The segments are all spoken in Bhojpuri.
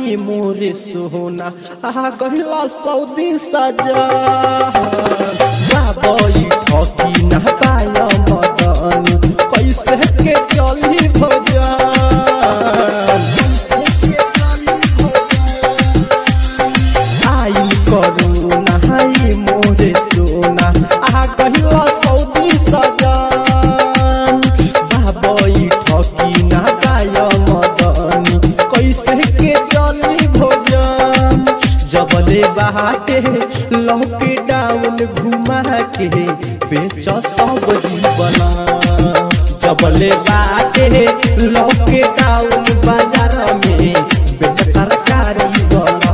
नहीं मोरे सोना आ गहिला सऊदी सजा बाबई ठकी ना पाया मदन कैसे के चली भजन आइल करू नहीं मोरे सोना आ गहिला सऊदी सजा बाबई ठकी ना पाया मदन कैसे के चली भजन जबले बाटे लौके डाउन घुमा के बेच सब जीवना जबले बाटे लौके डाउन बाजार में बेच तरकारी बना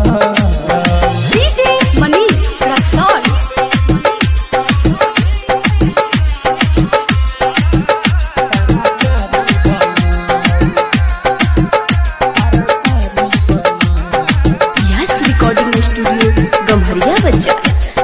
DJ Manish Raxaul recording studio Gamharia बाजार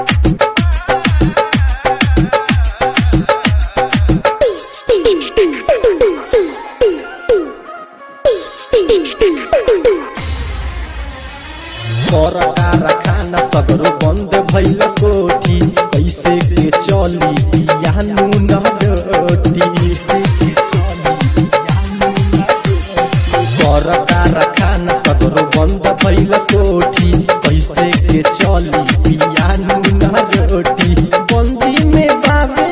कारखाना सगरो बंद भइल कोठी कैसे के चली पियानु नडटी कारखाना सगरो बंद भइल कोठी कैसे के चली पियानु नडटी बंदी में बाबे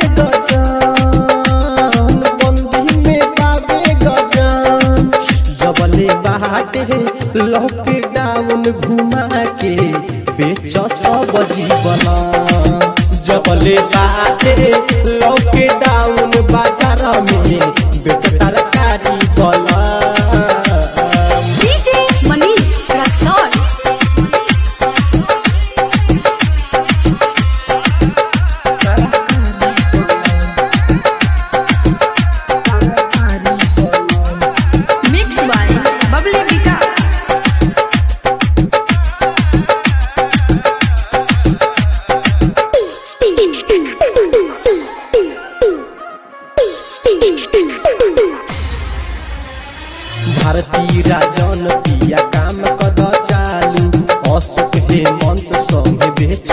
गजन बंदी में बाबे गजन जबले बाटे लौके डाउन घुमा के बेच सब जीवना जबले बाटे लौके डाउन बाजार में बेच तरकारी बना DJ Manish Raxaul mix by Babli Vikas Bharatiya Rajan पिया काम कद चालू अशोक हेमंत संगे बेच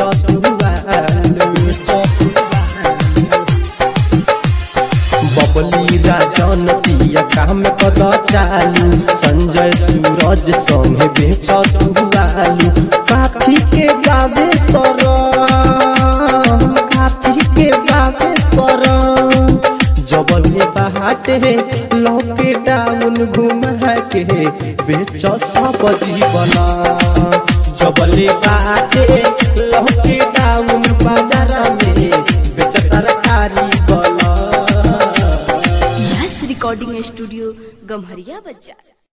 बबली राजन पिया काम कद चालू संजय सूरज संगे बेच काफी के गावे सरम काफी के गावे सरम जबले बाटे लौके डाउन घुमा के बेच सब जीवना जबले बाटे लौके डाउन बाजार में बेच तरकारी बना रिकॉर्डिंग स्टूडियो गम्हरिया बाजार।